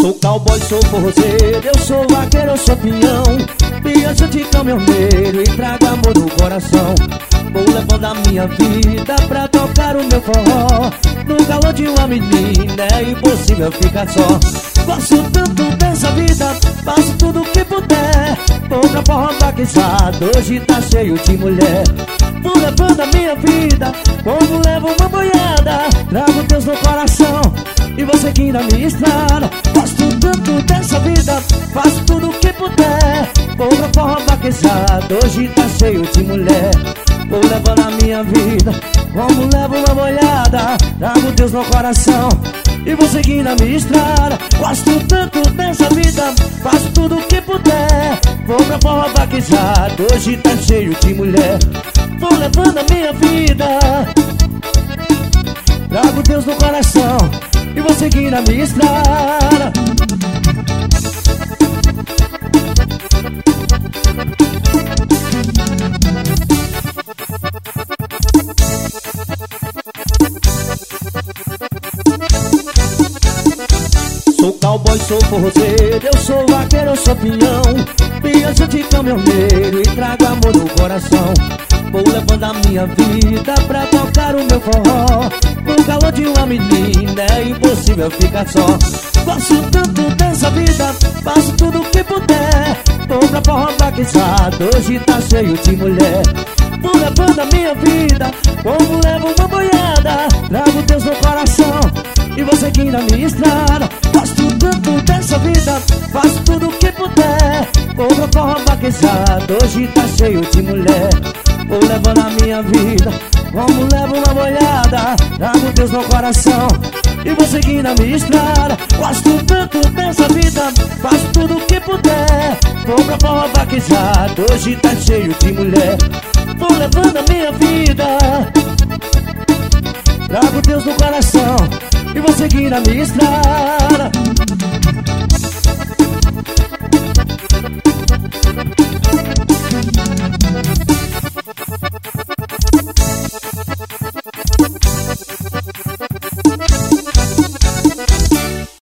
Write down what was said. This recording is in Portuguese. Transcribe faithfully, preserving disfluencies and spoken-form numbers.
Sou cowboy, sou forrozeiro, eu sou vaqueiro, eu sou peão, viajante caminhoneiro e trago amor no coração. Vou levando a minha vida pra tocar o meu forró. No calor de uma menina é impossível ficar só. Gosto tanto dessa vida, faço tudo o que puder. Tô pra forró vaquejado, hoje tá cheio de mulher. Vou levando a minha vida, como levo uma boiada. Trago Deus no coração e vou seguindo a minha estrada. Gosto tanto dessa vida, faço tudo o que puder. Vou pra forró vaquejado, hoje tá cheio de mulher. Vou levando a minha vida, como levo uma boiada. Trago Deus no coração e vou seguindo a minha estrada. Gosto tanto dessa vida, faço tudo o que puder. Vou pra forró vaquejado, hoje tá cheio de mulher. Vou levando a minha vida, trago Deus no coração e vou seguindo a minha estrada. Sou cowboy, sou forrozeiro, eu sou vaqueiro, eu sou peão, viajante caminhoneiro e trago amor no coração. Vou levando a minha vida pra tocar o meu forró. No calor de uma menina é impossível ficar só. Gosto tanto dessa vida, faço tudo o que puder. Tô pra forró vaquejado, hoje tá cheio de mulher. Vou levando a minha vida, como levo uma boiada. Trago Deus no coração e vou seguindo a minha estrada. Gosto tanto dessa vida, faço tudo o que puder. Vou pra forró vaquejado, hoje tá cheio de mulher. Vou levando a minha vida, como levo uma boiada. Trago Deus no coração e vou seguindo a minha estrada. Gosto tanto dessa vida, faço tudo o que puder. Vou pra forró vaquejado, hoje tá cheio de mulher. Vou levando a minha vida, trago Deus no coração e vou seguindo a minha estrada.